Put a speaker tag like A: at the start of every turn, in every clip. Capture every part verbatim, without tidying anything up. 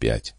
A: пять.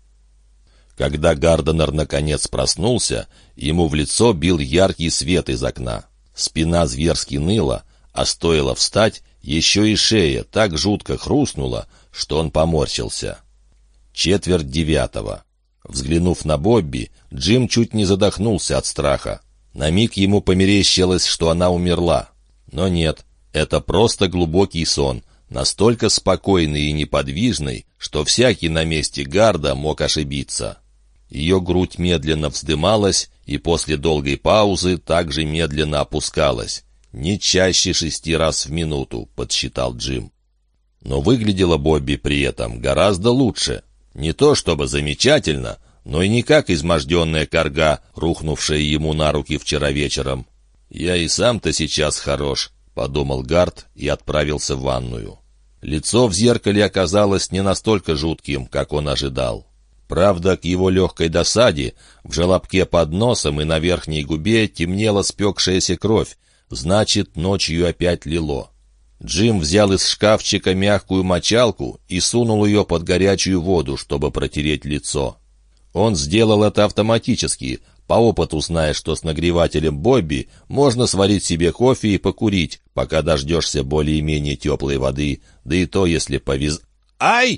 A: Когда Гарденер наконец проснулся, ему в лицо бил яркий свет из окна. Спина зверски ныла, а стоило встать, еще и шея так жутко хрустнула, что он поморщился. Четверть девятого. Взглянув на Бобби, Джим чуть не задохнулся от страха. На миг ему померещилось, что она умерла. Но нет, это просто глубокий сон, настолько спокойный и неподвижный, что всякий на месте Гарда мог ошибиться. Ее грудь медленно вздымалась и после долгой паузы также медленно опускалась. Не чаще шести раз в минуту, подсчитал Джим. Но выглядела Бобби при этом гораздо лучше. Не то чтобы замечательно, но и не как изможденная карга, рухнувшая ему на руки вчера вечером. «Я и сам-то сейчас хорош», — подумал Гард и отправился в ванную. Лицо в зеркале оказалось не настолько жутким, как он ожидал. Правда, к его легкой досаде в желобке под носом и на верхней губе темнела спекшаяся кровь, значит, ночью опять лило. Джим взял из шкафчика мягкую мочалку и сунул ее под горячую воду, чтобы протереть лицо. Он сделал это автоматически, по опыту зная, что с нагревателем Бобби можно сварить себе кофе и покурить, пока дождешься более-менее теплой воды, да и то, если повез... «Ай!»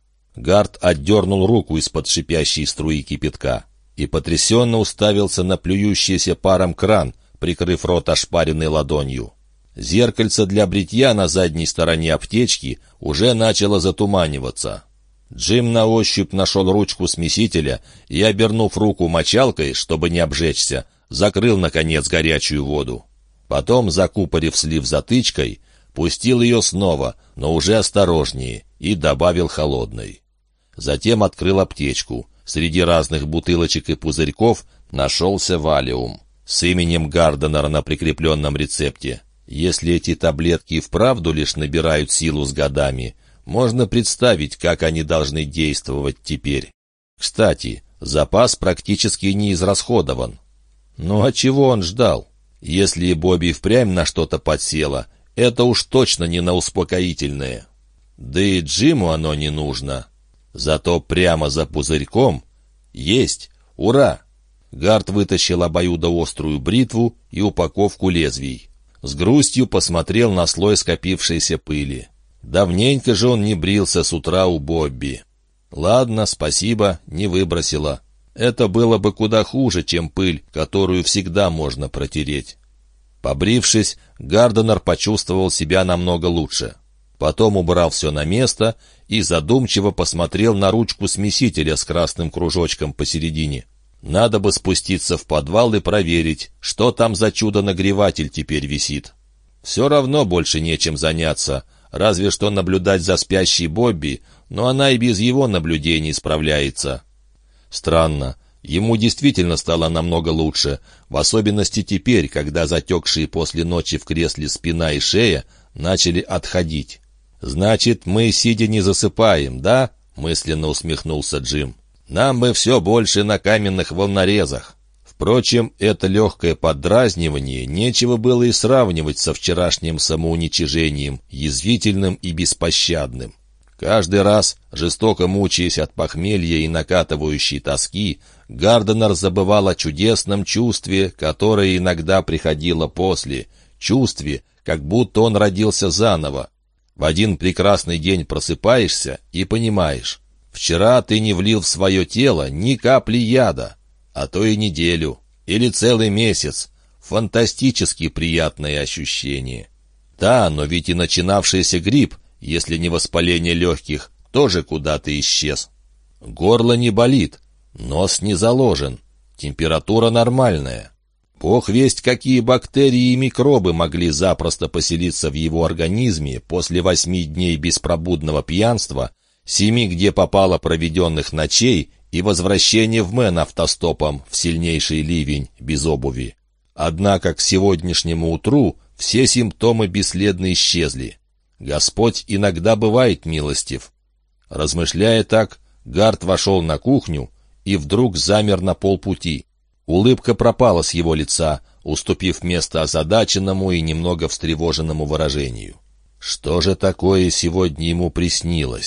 A: Гард отдернул руку из-под шипящей струи кипятка и потрясенно уставился на плюющийся паром кран, прикрыв рот ошпаренной ладонью. Зеркальце для бритья на задней стороне аптечки уже начало затуманиваться. Джим на ощупь нашел ручку смесителя и, обернув руку мочалкой, чтобы не обжечься, закрыл, наконец, горячую воду. Потом, закупорив слив затычкой, пустил ее снова, но уже осторожнее, и добавил холодной. Затем открыл аптечку. Среди разных бутылочек и пузырьков нашелся валиум с именем Гарденера на прикрепленном рецепте. Если эти таблетки вправду лишь набирают силу с годами, можно представить, как они должны действовать теперь. Кстати, запас практически не израсходован. Ну а чего он ждал? Если Бобби впрямь на что-то подсела, это уж точно не на успокоительное. Да и Джиму оно не нужно. Зато прямо за пузырьком есть. Ура! Гард вытащил обоюдоострую бритву и упаковку лезвий. С грустью посмотрел на слой скопившейся пыли. Давненько же он не брился с утра у Бобби. Ладно, спасибо, не выбросила. Это было бы куда хуже, чем пыль, которую всегда можно протереть. Побрившись, Гарденер почувствовал себя намного лучше. Потом убрал все на место и задумчиво посмотрел на ручку смесителя с красным кружочком посередине. Надо бы спуститься в подвал и проверить, что там за чудо-нагреватель теперь висит. Все равно больше нечем заняться, разве что наблюдать за спящей Бобби, но она и без его наблюдений справляется. Странно, ему действительно стало намного лучше, в особенности теперь, когда затекшие после ночи в кресле спина и шея начали отходить. «Значит, мы, сидя, не засыпаем, да?» — мысленно усмехнулся Джим. «Нам бы все больше на каменных волнорезах». Впрочем, это легкое поддразнивание нечего было и сравнивать со вчерашним самоуничижением, язвительным и беспощадным. Каждый раз, жестоко мучаясь от похмелья и накатывающей тоски, Гарденер забывал о чудесном чувстве, которое иногда приходило после, чувстве, как будто он родился заново. В один прекрасный день просыпаешься и понимаешь, вчера ты не влил в свое тело ни капли яда, а то и неделю, или целый месяц. Фантастически приятное ощущение. Да, но ведь и начинавшийся грипп, если не воспаление легких, тоже куда-то исчез. Горло не болит, нос не заложен, температура нормальная. Бог весть, какие бактерии и микробы могли запросто поселиться в его организме после восьми дней беспробудного пьянства, семи, где попало проведенных ночей, и возвращение в Мэн автостопом в сильнейший ливень без обуви. Однако к сегодняшнему утру все симптомы бесследно исчезли. Господь иногда бывает милостив. Размышляя так, Гард вошел на кухню и вдруг замер на полпути. Улыбка пропала с его лица, уступив место озадаченному и немного встревоженному выражению. Что же такое сегодня ему приснилось?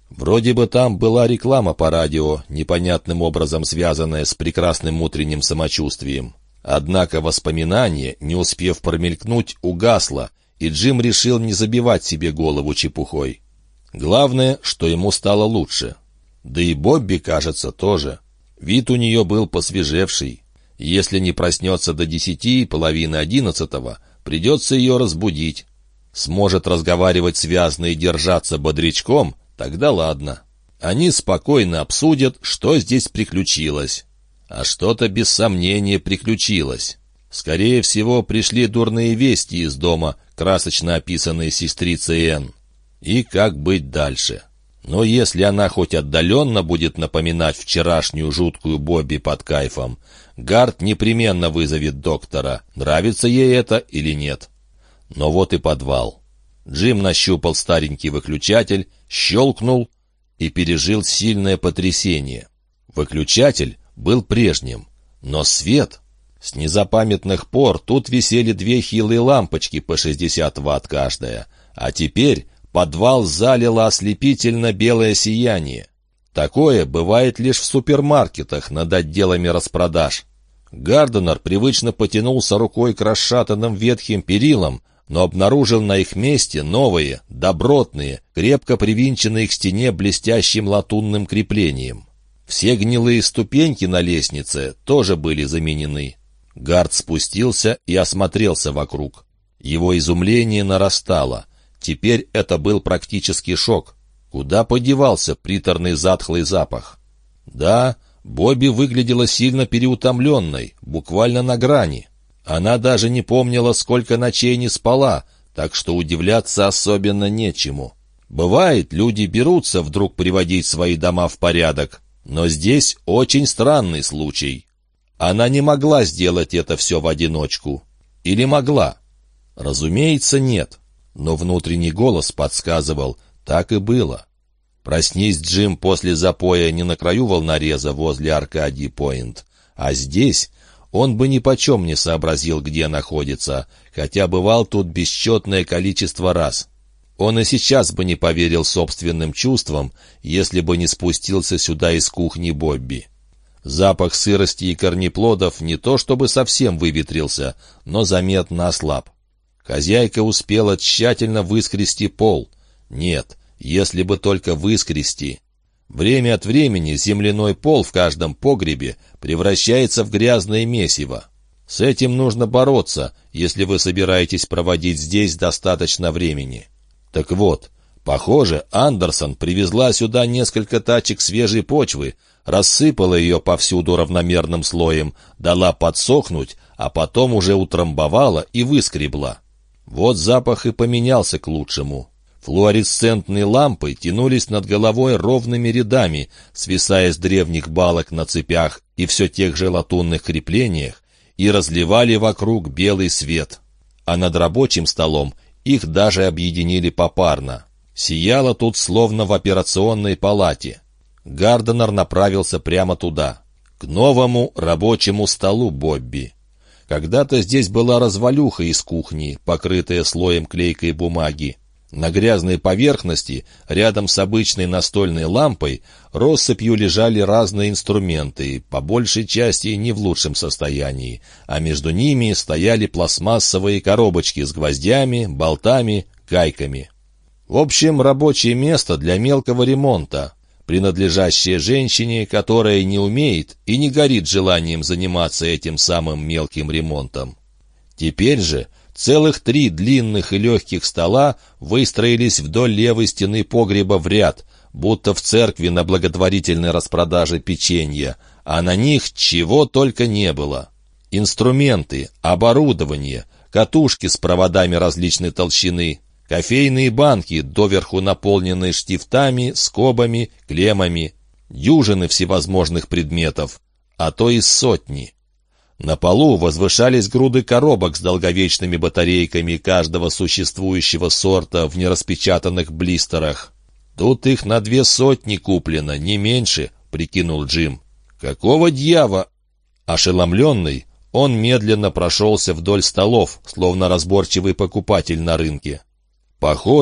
A: Вроде бы там была реклама по радио, непонятным образом связанная с прекрасным утренним самочувствием. Однако воспоминание, не успев промелькнуть, угасло, и Джим решил не забивать себе голову чепухой. Главное, что ему стало лучше. Да и Бобби, кажется, тоже. Вид у нее был посвежевший. Если не проснется до десяти, половины одиннадцатого, придется ее разбудить. Сможет разговаривать связно и держаться бодрячком, тогда ладно. Они спокойно обсудят, что здесь приключилось. А что-то без сомнения приключилось. Скорее всего, пришли дурные вести из дома, красочно описанные сестрицей Энн. И как быть дальше? Но если она хоть отдаленно будет напоминать вчерашнюю жуткую Бобби под кайфом, Гард непременно вызовет доктора, нравится ей это или нет. Но вот и подвал. Джим нащупал старенький выключатель, щелкнул и пережил сильное потрясение. Выключатель был прежним, но свет... С незапамятных пор тут висели две хилые лампочки по шестьдесят ватт каждая, а теперь подвал залило ослепительно белое сияние. Такое бывает лишь в супермаркетах над отделами распродаж. Гарденер привычно потянулся рукой к расшатанным ветхим перилам, но обнаружил на их месте новые, добротные, крепко привинченные к стене блестящим латунным креплением. Все гнилые ступеньки на лестнице тоже были заменены. Гард спустился и осмотрелся вокруг. Его изумление нарастало. Теперь это был практически шок. Куда подевался приторный затхлый запах? Да, Бобби выглядела сильно переутомленной, буквально на грани. Она даже не помнила, сколько ночей не спала, так что удивляться особенно нечему. Бывает, люди берутся вдруг приводить свои дома в порядок, но здесь очень странный случай. Она не могла сделать это все в одиночку. Или могла? Разумеется, нет. Но внутренний голос подсказывал, так и было. Проснись, Джим, после запоя не на краю волнореза возле Аркадий-Пойнт, а здесь он бы ни почем не сообразил, где находится, хотя бывал тут бесчетное количество раз. Он и сейчас бы не поверил собственным чувствам, если бы не спустился сюда из кухни Бобби. Запах сырости и корнеплодов не то чтобы совсем выветрился, но заметно ослаб. Хозяйка успела тщательно выскрести пол. Нет, если бы только выскрести. Время от времени земляной пол в каждом погребе превращается в грязное месиво. С этим нужно бороться, если вы собираетесь проводить здесь достаточно времени. Так вот, похоже, Андерсон привезла сюда несколько тачек свежей почвы, рассыпала ее повсюду равномерным слоем, дала подсохнуть, а потом уже утрамбовала и выскребла. Вот запах и поменялся к лучшему. Флуоресцентные лампы тянулись над головой ровными рядами, свисая с древних балок на цепях и все тех же латунных креплениях, и разливали вокруг белый свет. А над рабочим столом их даже объединили попарно. Сияло тут словно в операционной палате. Гарденер направился прямо туда, к новому рабочему столу Бобби. Когда-то здесь была развалюха из кухни, покрытая слоем клейкой бумаги. На грязной поверхности, рядом с обычной настольной лампой, россыпью лежали разные инструменты, по большей части не в лучшем состоянии, а между ними стояли пластмассовые коробочки с гвоздями, болтами, гайками. В общем, рабочее место для мелкого ремонта, принадлежащее женщине, которая не умеет и не горит желанием заниматься этим самым мелким ремонтом. Теперь же целых три длинных и легких стола выстроились вдоль левой стены погреба в ряд, будто в церкви на благотворительной распродаже печенья, а на них чего только не было. Инструменты, оборудование, катушки с проводами различной толщины, кофейные банки, доверху наполненные штифтами, скобами, клеммами, дюжины всевозможных предметов, а то и сотни. На полу возвышались груды коробок с долговечными батарейками каждого существующего сорта в нераспечатанных блистерах. «Тут их на две сотни куплено, не меньше», — прикинул Джим. «Какого дьява?» Ошеломленный, он медленно прошелся вдоль столов, словно разборчивый покупатель на рынке. Похоже,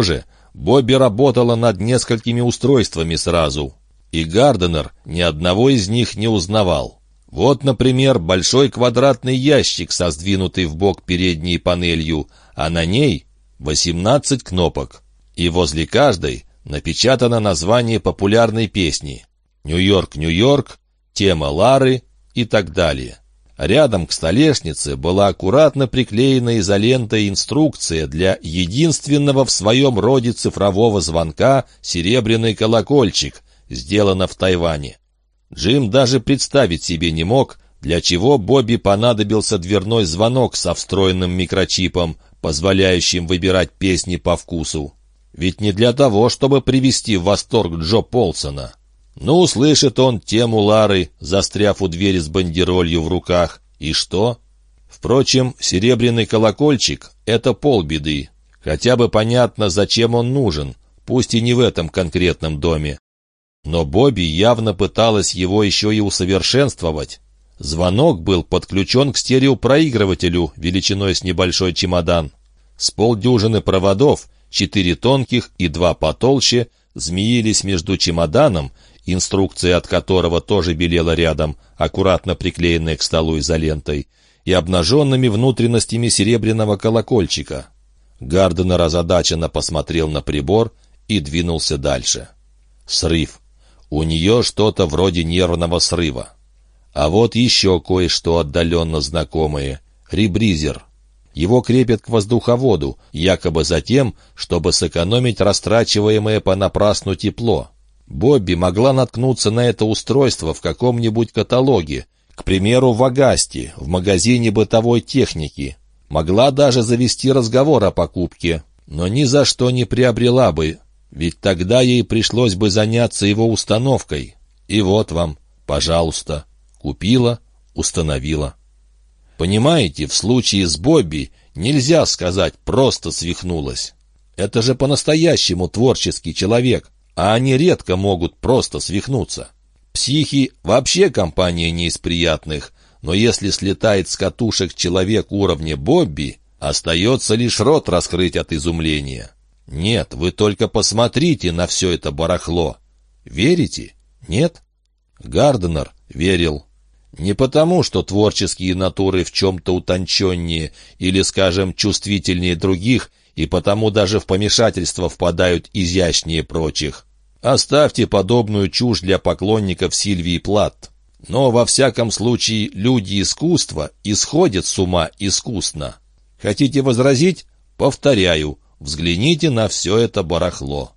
A: Бобби работала над несколькими устройствами сразу, и Гарденер ни одного из них не узнавал. Вот, например, большой квадратный ящик со сдвинутой вбок передней панелью, а на ней восемнадцать кнопок. И возле каждой напечатано название популярной песни: «Нью-Йорк, Нью-Йорк», тема Лары и так далее. Рядом к столешнице была аккуратно приклеена изолентой инструкция для единственного в своем роде цифрового звонка «Серебряный колокольчик», сделано в Тайване. Джим даже представить себе не мог, для чего Бобби понадобился дверной звонок со встроенным микрочипом, позволяющим выбирать песни по вкусу. Ведь не для того, чтобы привести в восторг Джо Полсона. Ну, услышит он тему Лары, застряв у двери с бандеролью в руках. И что? Впрочем, серебряный колокольчик — это полбеды. Хотя бы понятно, зачем он нужен, пусть и не в этом конкретном доме. Но Бобби явно пыталась его еще и усовершенствовать. Звонок был подключен к стереопроигрывателю величиной с небольшой чемодан. С полдюжины проводов, четыре тонких и два потолще, змеились между чемоданом, инструкция от которого тоже белела рядом, аккуратно приклеенная к столу изолентой, и обнаженными внутренностями серебряного колокольчика. Гарденер озадаченно посмотрел на прибор и двинулся дальше. Срыв. У нее что-то вроде нервного срыва. А вот еще кое-что отдаленно знакомое. Ребризер. Его крепят к воздуховоду, якобы за тем, чтобы сэкономить растрачиваемое понапрасну тепло. Бобби могла наткнуться на это устройство в каком-нибудь каталоге, к примеру, в Агасте, в магазине бытовой техники. Могла даже завести разговор о покупке, но ни за что не приобрела бы, ведь тогда ей пришлось бы заняться его установкой. И вот вам, пожалуйста, купила, установила. Понимаете, в случае с Бобби нельзя сказать «просто свихнулась». Это же по-настоящему творческий человек, а они редко могут просто свихнуться. Психи вообще компания не из приятных, но если слетает с катушек человек уровня Бобби, остается лишь рот раскрыть от изумления. Нет, вы только посмотрите на все это барахло. Верите? Нет? Гарденер верил. Не потому, что творческие натуры в чем-то утонченнее или, скажем, чувствительнее других, и потому даже в помешательство впадают изящнее прочих. Оставьте подобную чушь для поклонников Сильвии Платт. Но, во всяком случае, люди искусства исходят с ума искусно. Хотите возразить? Повторяю, взгляните на все это барахло.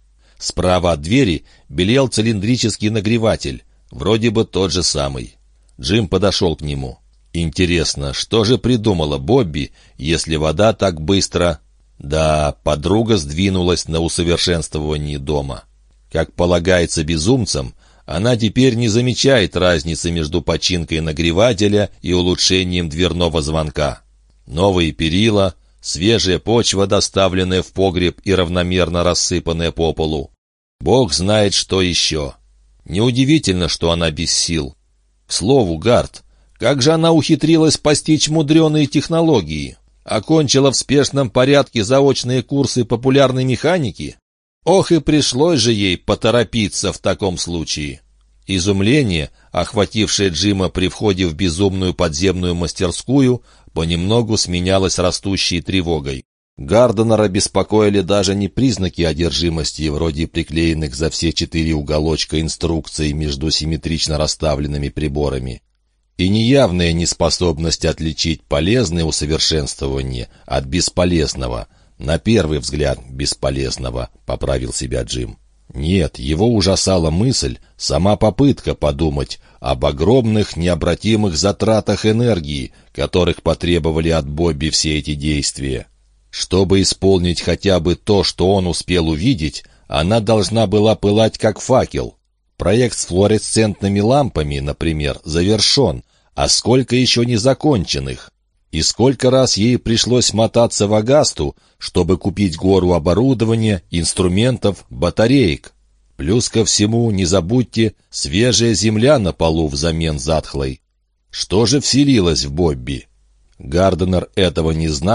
A: Справа от двери белел цилиндрический нагреватель, вроде бы тот же самый. Джим подошел к нему. Интересно, что же придумала Бобби, если вода так быстро... Да, подруга сдвинулась на усовершенствовании дома. Как полагается безумцам, она теперь не замечает разницы между починкой нагревателя и улучшением дверного звонка. Новые перила, свежая почва, доставленная в погреб и равномерно рассыпанная по полу. Бог знает, что еще. Неудивительно, что она без сил. К слову, Гард, как же она ухитрилась постичь мудреные технологии? Окончила в спешном порядке заочные курсы популярной механики? Ох, и пришлось же ей поторопиться в таком случае. Изумление, охватившее Джима при входе в безумную подземную мастерскую, понемногу сменялось растущей тревогой. Гарденера беспокоили даже не признаки одержимости, вроде приклеенных за все четыре уголочка инструкций между симметрично расставленными приборами, и неявная неспособность отличить полезное усовершенствование от бесполезного, на первый взгляд бесполезного, поправил себя Джим. Нет, его ужасала мысль, сама попытка подумать об огромных необратимых затратах энергии, которых потребовали от Бобби все эти действия. Чтобы исполнить хотя бы то, что он успел увидеть, она должна была пылать как факел. Проект с флуоресцентными лампами, например, завершен, а сколько еще незаконченных? И сколько раз ей пришлось мотаться в Агасту, чтобы купить гору оборудования, инструментов, батареек. Плюс ко всему, не забудьте, свежая земля на полу взамен затхлой. Что же вселилось в Бобби? Гарденер этого не знал,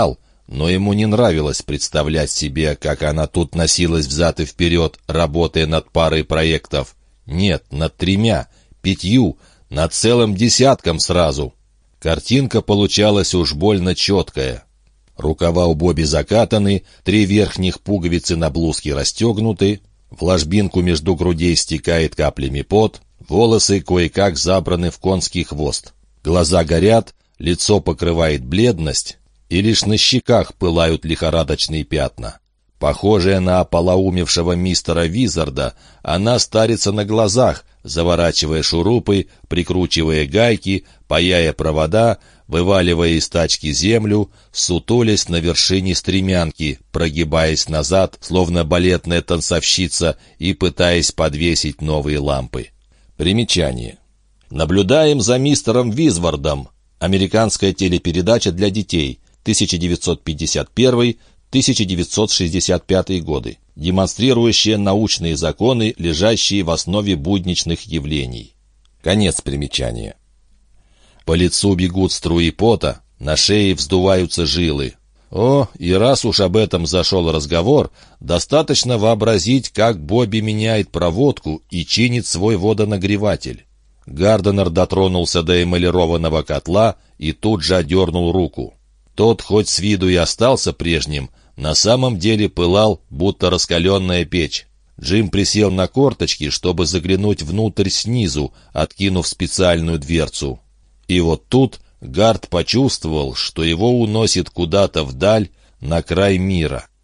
A: но ему не нравилось представлять себе, как она тут носилась взад и вперед, работая над парой проектов. Нет, над тремя, пятью, над целым десятком сразу. Картинка получалась уж больно четкая. Рукава у Бобби закатаны, три верхних пуговицы на блузке расстегнуты, в ложбинку между грудей стекает каплями пот, волосы кое-как забраны в конский хвост. Глаза горят, лицо покрывает бледность, и лишь на щеках пылают лихорадочные пятна. Похожая на ополоумевшего мистера Визарда, она старится на глазах, заворачивая шурупы, прикручивая гайки, паяя провода, вываливая из тачки землю, сутулясь на вершине стремянки, прогибаясь назад, словно балетная танцовщица, и пытаясь подвесить новые лампы. Примечание. Наблюдаем за мистером Визвардом. Американская телепередача для детей. тысяча девятьсот пятьдесят первый — тысяча девятьсот шестьдесят пятый годы, демонстрирующая научные законы, лежащие в основе будничных явлений. Конец примечания. По лицу бегут струи пота, на шее вздуваются жилы. О, и раз уж об этом зашел разговор, достаточно вообразить, как Бобби меняет проводку и чинит свой водонагреватель. Гарденер дотронулся до эмалированного котла и тут же одернул руку. Тот, хоть с виду и остался прежним, на самом деле пылал, будто раскаленная печь. Джим присел на корточки, чтобы заглянуть внутрь снизу, откинув специальную дверцу. И вот тут Гард почувствовал, что его уносит куда-то вдаль, на край мира.